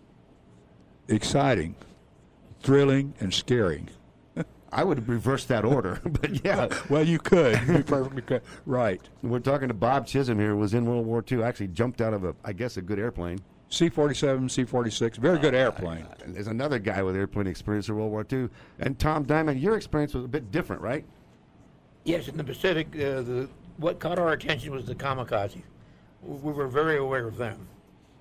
Exciting, thrilling, and scaring. I would have reversed that order, but yeah. Well, you could. You perfectly could. Right. We're talking to Bob Chisholm here, who was in World War II, actually jumped out of a good airplane. C-47, C-46, very good airplane. And there's another guy with airplane experience in World War II. And Tom Diamond, your experience was a bit different, right? Yes, in the Pacific, what caught our attention was the kamikaze. We were very aware of them.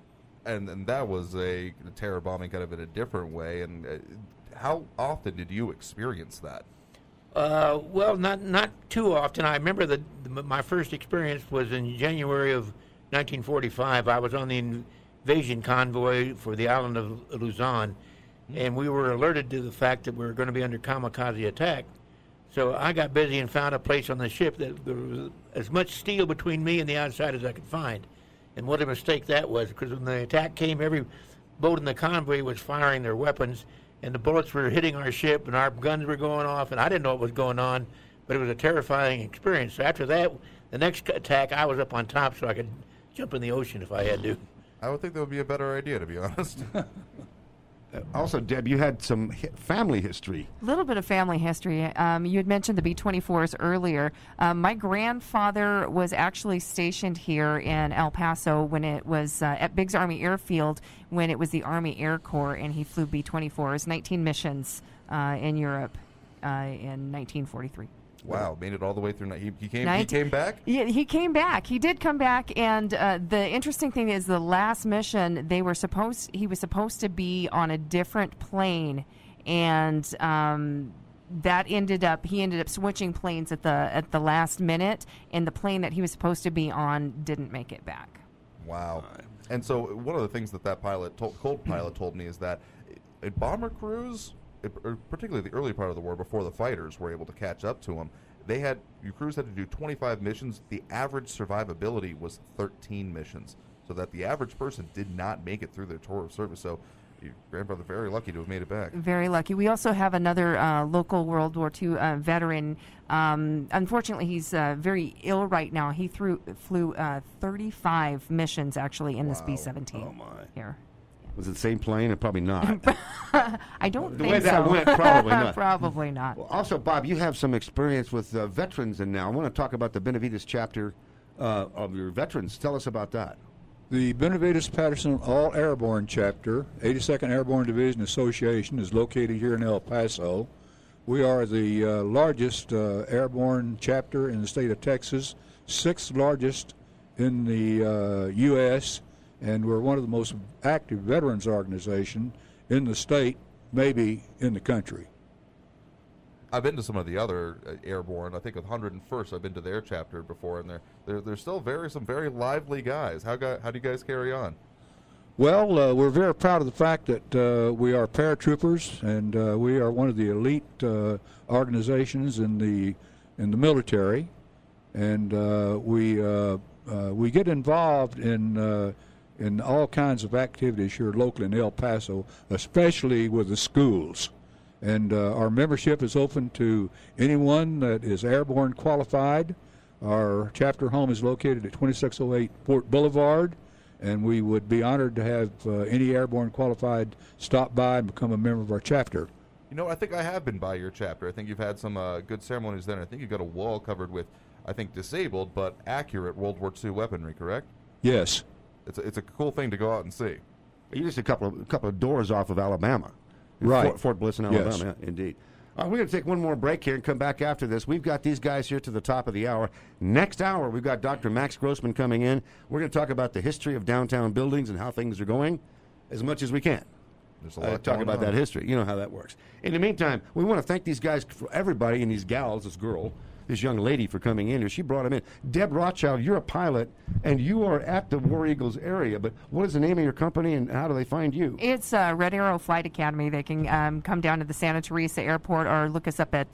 And that was a terror bombing kind of in a different way. And how often did you experience that? Well, not too often. I remember my first experience was in January of 1945. I was on the invasion convoy for the island of Luzon, and we were alerted to the fact that we were going to be under kamikaze attack. So I got busy and found a place on the ship that there was as much steel between me and the outside as I could find. And what a mistake that was, because when the attack came, every boat in the convoy was firing their weapons, and the bullets were hitting our ship, and our guns were going off, and I didn't know what was going on, but it was a terrifying experience. So after that, the next attack, I was up on top so I could jump in the ocean if I had to. I would think that would be a better idea, to be honest. Also, Deb, you had some family history. A little bit of family history. You had mentioned the B-24s earlier. My grandfather was actually stationed here in El Paso when it was at Biggs Army Airfield when it was the Army Air Corps, and he flew B-24s, 19 missions in Europe in 1943. Wow, made it all the way through. He came back? Yeah, he came back. He did come back, and the interesting thing is the last mission, he was supposed to be on a different plane, and he ended up switching planes at the last minute, and the plane that he was supposed to be on didn't make it back. Wow. And so one of the things that Colt pilot told me is that in bomber crews, particularly the early part of the war before the fighters were able to catch up to them, your crews had to do 25 missions. The average survivability was 13 missions, so that the average person did not make it through their tour of service. So your grandfather very lucky to have made it back. Very lucky. We also have another local World War II veteran. Unfortunately, he's very ill right now. He flew 35 missions actually in this B-17 here. Was it the same plane? Or probably not. I don't think so. The way that went, probably not. Probably not. Well, also, Bob, you have some experience with veterans, and now I want to talk about the Benavides chapter of your veterans. Tell us about that. The Benavides-Patterson All Airborne Chapter, 82nd Airborne Division Association, is located here in El Paso. We are the largest airborne chapter in the state of Texas, 6th largest in the U.S., and we're one of the most active veterans organization in the state, maybe in the country. I've been to some of the other airborne. I think with 101st, I've been to their chapter before, and they're still some very lively guys. How do you guys carry on? Well, we're very proud of the fact that we are paratroopers, and we are one of the elite organizations in the military, and we get involved in all kinds of activities here locally in El Paso, especially with the schools. And our membership is open to anyone that is airborne qualified. Our chapter home is located at 2608 Fort Boulevard, and we would be honored to have any airborne qualified stop by and become a member of our chapter. You know, I think I have been by your chapter. I think you've had some good ceremonies there. I think you've got a wall covered with, I think, disabled but accurate World War II weaponry, correct? Yes. It's a cool thing to go out and see. You're just a couple of doors off of Alabama. Right. Fort Bliss in Alabama, Yes. yeah, indeed. We're going to take one more break here and come back after this. We've got these guys here to the top of the hour. Next hour, we've got Dr. Max Grossman coming in. We're going to talk about the history of downtown buildings and how things are going as much as we can. There's a lot talk going about on. that history. You know how that works. In the meantime, we want to thank these guys, for everybody, and these gals, this girl, this young lady for coming in here. She brought him in. Deb Rothschild, you're a pilot, and you are at the War Eagles area, but what is the name of your company, and how do they find you? It's Red Arrow Flight Academy. They can come down to the Santa Teresa Airport or look us up at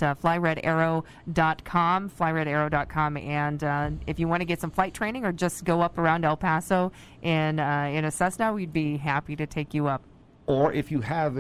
flyredarrow.com, and if you want to get some flight training or just go up around El Paso in a Cessna, we'd be happy to take you up. Or if you have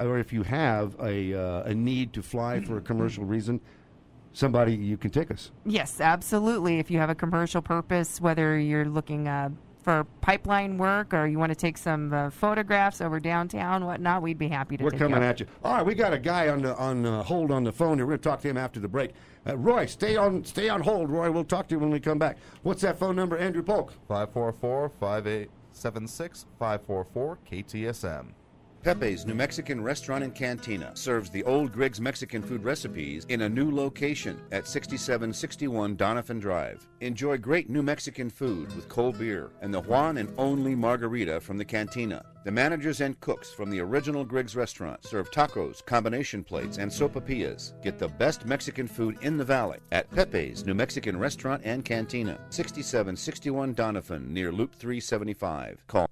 a need to fly for a commercial reason, somebody you can take us. Yes, absolutely. If you have a commercial purpose, whether you're looking for pipeline work or you want to take some photographs over downtown, whatnot, we'd be happy to take you. We're coming at you. All right, we got a guy on hold on the phone here. We're going to talk to him after the break. Roy, stay on hold, Roy. We'll talk to you when we come back. What's that phone number, Andrew Polk? 544-5876-544-KTSM. Pepe's New Mexican Restaurant and Cantina serves the old Griggs Mexican food recipes in a new location at 6761 Donovan Drive. Enjoy great New Mexican food with cold beer and the Juan and only margarita from the cantina. The managers and cooks from the original Griggs restaurant serve tacos, combination plates, and sopapillas. Get the best Mexican food in the valley at Pepe's New Mexican Restaurant and Cantina, 6761 Donovan, near Loop 375. Call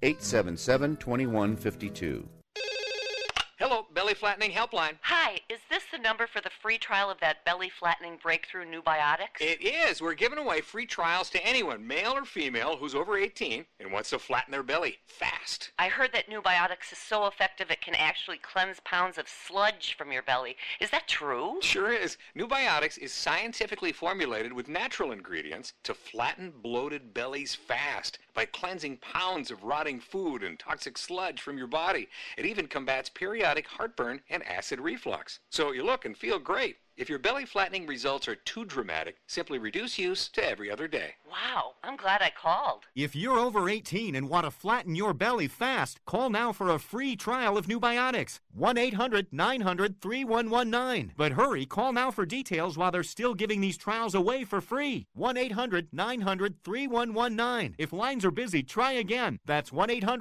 877-2152. Hello, Belly Flattening Helpline. Hi, is this the number for the free trial of that belly flattening breakthrough New Biotics? It is. We're giving away free trials to anyone, male or female, who's over 18 and wants to flatten their belly fast. I heard that New Biotics is so effective it can actually cleanse pounds of sludge from your belly. Is that true? Sure is. New Biotics is scientifically formulated with natural ingredients to flatten bloated bellies fast by cleansing pounds of rotting food and toxic sludge from your body. It even combats periodic heartburn and acid reflux. So you look and feel great. If your belly flattening results are too dramatic, simply reduce use to every other day. Wow, I'm glad I called. If you're over 18 and want to flatten your belly fast, call now for a free trial of New Biotics. 1-800-900-3119. But hurry, call now for details while they're still giving these trials away for free. 1-800-900-3119. If lines are busy, try again. That's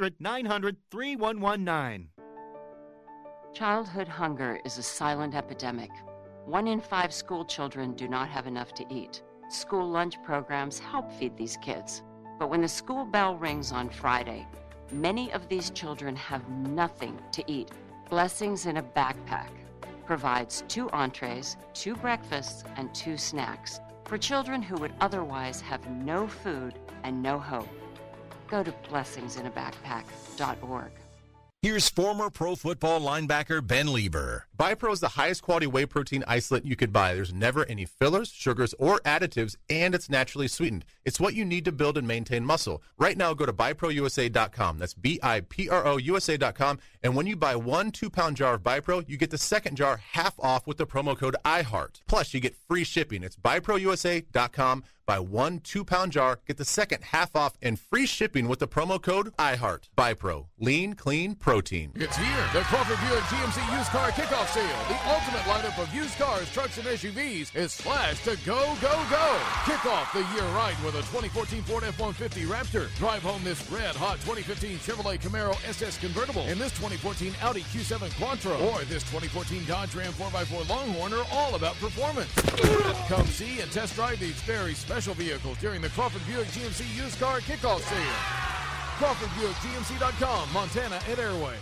1-800-900-3119. Childhood hunger is a silent epidemic. 1 in 5 school children do not have enough to eat. School lunch programs help feed these kids. But when the school bell rings on Friday, many of these children have nothing to eat. Blessings in a Backpack provides 2 entrees, 2 breakfasts, and 2 snacks for children who would otherwise have no food and no hope. Go to blessingsinAbackpack.org. Here's former pro football linebacker Ben Lieber. BiPro is the highest quality whey protein isolate you could buy. There's never any fillers, sugars, or additives, and it's naturally sweetened. It's what you need to build and maintain muscle. Right now, go to BiProUSA.com. That's BiProUSA.com. And when you buy 1 2-pound jar of BiPro, you get the second jar half off with the promo code IHEART. Plus, you get free shipping. It's BiProUSA.com. Buy 1 2-pound jar, get the second half off, and free shipping with the promo code IHEART. BiPro. Lean, clean, protein. It's here. The Crawford Buick GMC Used Car Kickoff Sale. The ultimate lineup of used cars, trucks, and SUVs is slashed to go, go, go. Kick off the year right with a 2014 Ford F-150 Raptor. Drive home this red-hot 2015 Chevrolet Camaro SS convertible and this 2014 Audi Q7 Quattro or this 2014 Dodge Ram 4x4 Longhorn are all about performance. Come see and test drive these very special vehicles during the Crawford Buick GMC Used Car Kickoff Sale. CrawfordBuickGMC.com, Montana and Airway.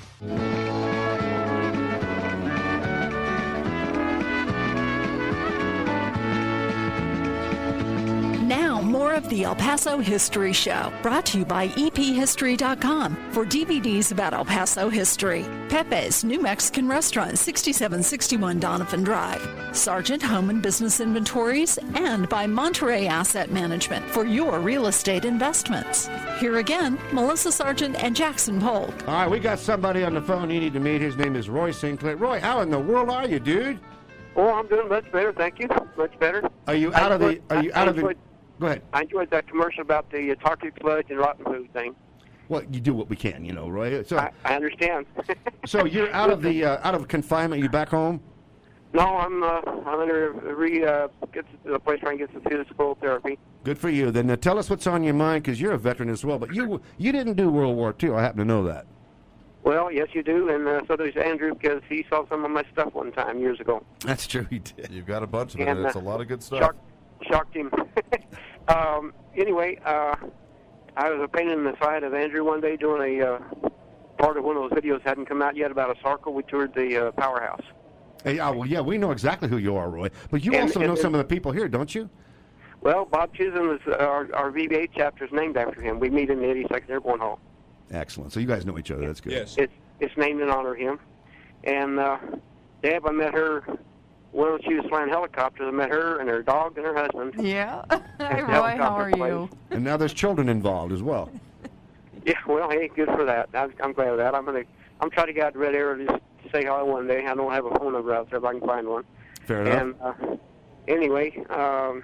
Now, more of the El Paso History Show, brought to you by EPHistory.com for DVDs about El Paso history. Pepe's New Mexican Restaurant, 6761 Donovan Drive. Sargent Home and Business Inventories, and by Monterey Asset Management for your real estate investments. Here again, Melissa Sargent and Jackson Polk. All right, we got somebody on the phone you need to meet. His name is Roy Sinclair. Roy, how in the world are you, dude? Oh, I'm doing much better, thank you. Much better. Are you out of the? Go ahead. I enjoyed that commercial about the toxic sludge and rotten food thing. Well, you do what we can, Roy. So I understand. So you're out of the out of confinement. You back home? No, I'm under get to the place where I can get some physical therapy. Good for you. Then tell us what's on your mind, because you're a veteran as well. But you didn't do World War II. I happen to know that. Well, yes, you do, and so does Andrew, because he saw some of my stuff one time years ago. That's true, he did. You've got a bunch of it, and it's a lot of good stuff. Shocked him. Anyway, I was a pain in the side of Andrew one day doing a part of one of those videos hadn't come out yet about a circle. We toured the powerhouse. Hey, well, yeah, we know exactly who you are, Roy. But you also know some of the people here, don't you? Well, Bob Chisholm is our VBA chapter is named after him. We meet in the 82nd Airborne Hall. Excellent. So you guys know each other. That's good. Yes. It's named in honor of him. And Deb, I met her when she was flying helicopters. I met her and her dog and her husband. Yeah. Hi, Roy. How are you? And now there's children involved as well. Yeah. Well, hey, good for that. I'm glad of that. I'm trying to get out to Red Arrow just to say hi one day. I don't have a phone number out there if I can find one. Fair enough. And anyway, where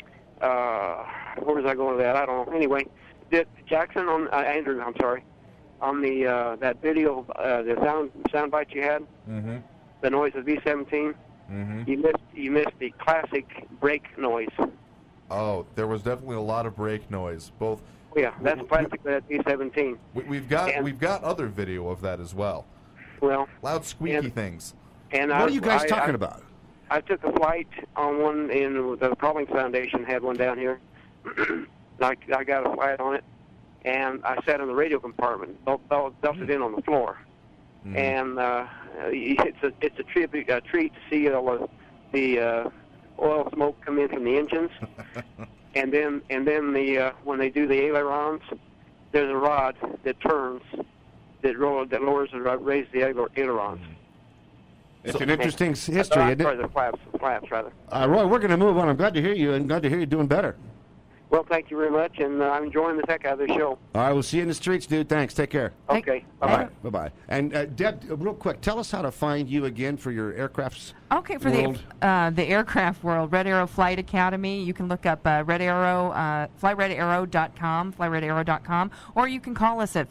was I going with that? I don't know. Anyway, Jackson on Andrew. I'm sorry. on the that video, the sound bite you had, the noise of B-17. You missed the classic brake noise. Oh, there was definitely a lot of brake noise. Both. Oh, yeah, that's classic that B-17. We've got other video of that as well. Well, loud squeaky things. And what are you guys talking about? I took a flight on one in the Collins Foundation had one down here. I got a flight on it, and I sat in the radio compartment, belted in on the floor, and it's a treat to see all the oil smoke come in from the engines, and then when they do the ailerons, there's a rod that turns that lowers and raises the ailerons. It's an interesting history, isn't it? Sorry, the flaps rather. Roy, we're going to move on. I'm glad to hear you, and glad to hear you doing better. Well, thank you very much, and I'm enjoying the heck out of the show. All right, we'll see you in the streets, dude. Thanks. Take care. Okay. Bye-bye. Bye-bye. And Deb, real quick, tell us how to find you again for your aircrafts world. The aircraft world, Red Arrow Flight Academy. You can look up Red Arrow, flyredarrow.com, or you can call us at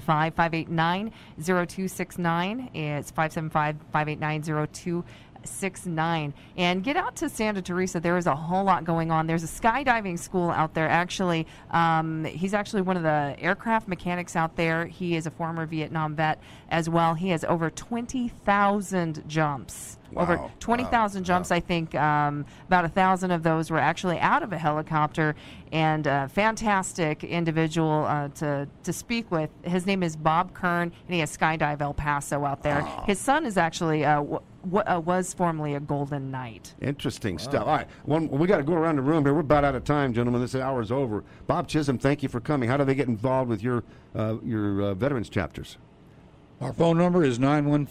575-589-0269. It's 575-589-0269. And get out to Santa Teresa. There is a whole lot going on. There's a skydiving school out there. Actually, he's actually one of the aircraft mechanics out there. He is a former Vietnam vet as well. He has over 20,000 jumps. Wow. Over 20,000 jumps. I think about 1,000 of those were actually out of a helicopter. And a fantastic individual to speak with. His name is Bob Kern, and he has Skydive El Paso out there. His son is actually was formerly a Golden Knight. Interesting stuff. All right, we got to go around the room here. We're about out of time, gentlemen. This hour's over. Bob Chisholm, thank you for coming. How do they get involved with your veterans chapters? Our phone number is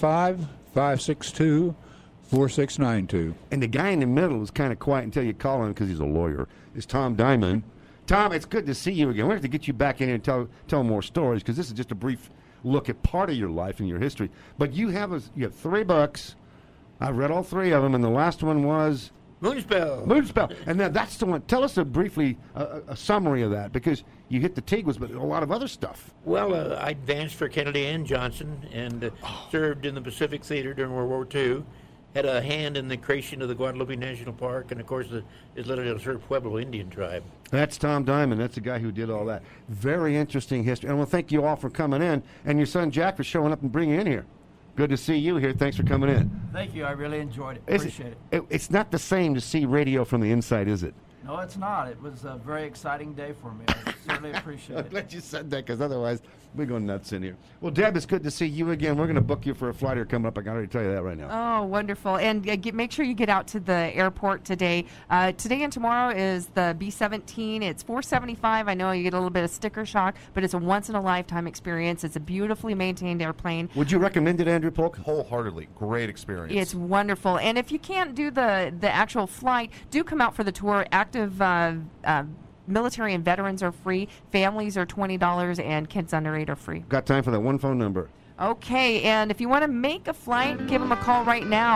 915-562-4692. And the guy in the middle was kind of quiet until you call him because he's a lawyer. It's Tom Diamond. Tom, it's good to see you again. We have to get you back in here and tell more stories because this is just a brief look at part of your life and your history. But you have 3 books. I've read all 3 of them, and the last one was Moonspell. Moonspell, and that's the one. Tell us briefly a summary of that, because you hit the Tiguas, but a lot of other stuff. Well, I advanced for Kennedy and Johnson, and served in the Pacific Theater during World War II. Had a hand in the creation of the Guadalupe National Park, and of course the Isla del Sur Pueblo Indian tribe. That's Tom Diamond. That's the guy who did all that. Very interesting history. And I want to thank you all for coming in, and your son Jack for showing up and bringing you in here. Good to see you here. Thanks for coming in. Thank you. I really enjoyed it. Appreciate it. It's not the same to see radio from the inside, is it? No, it's not. It was a very exciting day for me. I certainly appreciate it. I'm glad you said that, because otherwise we're going nuts in here. Well, Deb, it's good to see you again. We're going to book you for a flight here coming up. I can already tell you that right now. Oh, wonderful. And make sure you get out to the airport today. Today and tomorrow is the B-17. It's $475. I know you get a little bit of sticker shock, but it's a once-in-a-lifetime experience. It's a beautifully maintained airplane. Would you recommend it, Andrew Polk? Wholeheartedly. Great experience. It's wonderful. And if you can't do the actual flight, do come out for the tour. Active military and veterans are free. Families are $20, and kids under 8 are free. Got time for that one phone number. Okay, and if you want to make a flight, give them a call right now,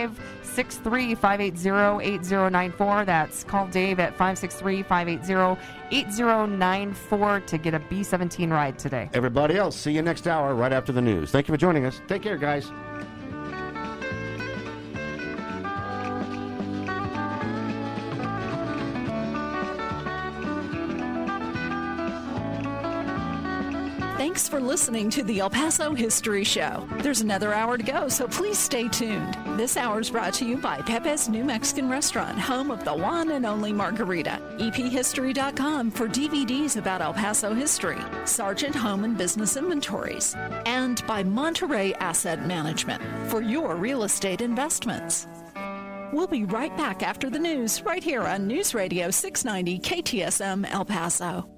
563-580-8094. That's call Dave at 563-580-8094 to get a B-17 ride today. Everybody else, see you next hour right after the news. Thank you for joining us. Take care, guys. Thanks for listening to the El Paso History Show. There's another hour to go, so please stay tuned. This hour is brought to you by Pepe's New Mexican Restaurant, home of the one and only margarita. EPHistory.com for DVDs about El Paso history. Sargent Home and Business Inventories. And by Monterey Asset Management for your real estate investments. We'll be right back after the news, right here on News Radio 690 KTSM El Paso.